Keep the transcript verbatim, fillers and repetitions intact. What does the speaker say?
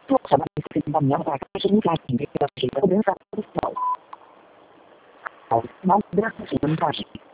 做什么事情都你要大概是应该你这个是有人上不走。好，然后这个事情大事。